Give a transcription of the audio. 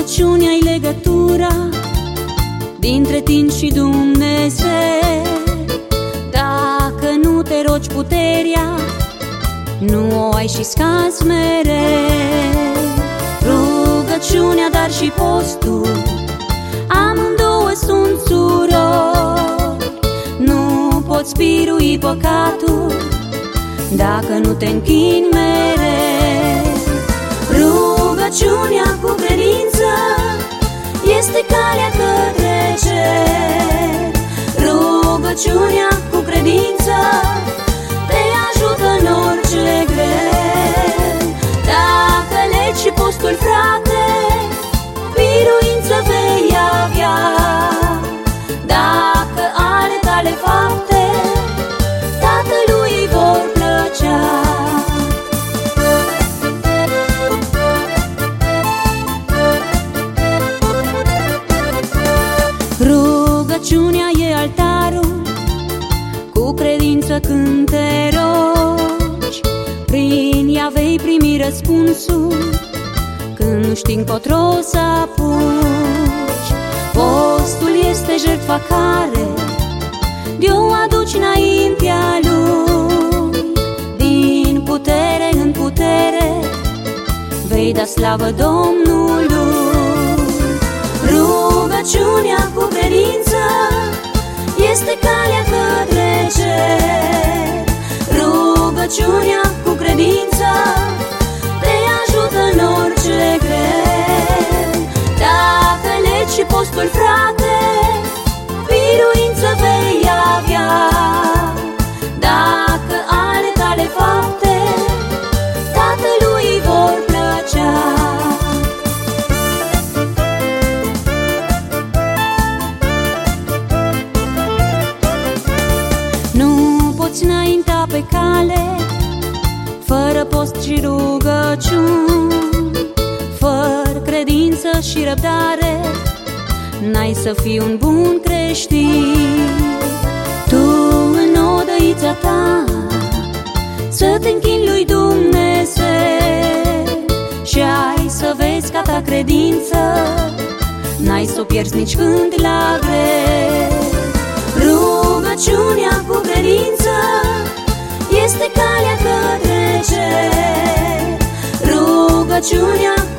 Rugăciunea-i legătura dintre tine și Dumnezeu. Dacă nu te rogi, puterea nu o ai și scazi mereu. Rugăciunea, dar și postul, amândouă sunt surori. Nu poți birui păcatul dacă nu te închini mereu. Rugăciunea cu credință este calea către cer. Rugăciunea cu credință te ajută în orice greu. Dacă legi și postul, frate, biruință vei avea. Dacă ale tale fapte Tatălui vor plăcea. Rugăciunea e altarul, cu credință când te rogi, prin ea vei primi răspunsul când nu știi încotro să apuci. Postul este jertfa care de-o aduci înaintea Lui. Din putere în putere vei da slavă Domnului. Rugăciunea cu credință este calea către cer. Rugăciunea cu credință te ajută în orice greu. Dacă legi și postul, frate, biruință vei avea. Dacă ale tale fapte Tatălui vor plăcea. Înainta pe cale fără post și rugăciuni, fără credință și răbdare n-ai să fii un bun creștin. Tu în odăița ta să te închini lui Dumnezeu și ai să vezi ca ta credință n-ai să o pierzi nici când la greu. Rugăciunea cu credință este calea către cer. Rugăciunea